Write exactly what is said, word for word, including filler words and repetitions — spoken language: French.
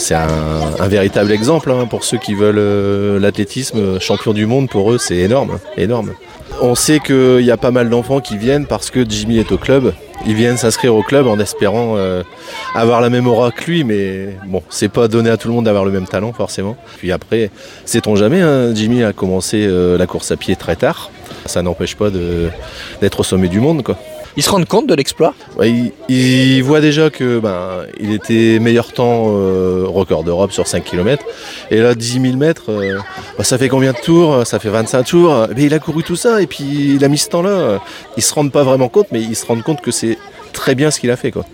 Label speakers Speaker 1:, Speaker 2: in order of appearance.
Speaker 1: C'est un, un véritable exemple hein, pour ceux qui veulent euh, l'athlétisme, champion du monde, pour eux c'est énorme, énorme. On sait qu'il y a pas mal d'enfants qui viennent parce que Jimmy est au club. Ils viennent s'inscrire au club en espérant euh, avoir la même aura que lui, mais bon, c'est pas donné à tout le monde d'avoir le même talent forcément. Puis après, sait-on jamais, hein, Jimmy a commencé euh, la course à pied très tard. Ça n'empêche pas de, d'être au sommet du monde, quoi.
Speaker 2: Ils se rendent compte de l'exploit ?
Speaker 1: Ouais, il, il voit déjà que ben, il était meilleur temps euh, record d'Europe sur cinq kilomètres. Et là, dix mille mètres, euh, ben, ça fait combien de tours ? Ça fait vingt-cinq tours. Mais il a couru tout ça et puis il a mis ce temps-là. Ils se rendent pas vraiment compte, mais ils se rendent compte que c'est très bien ce qu'il a fait, quoi.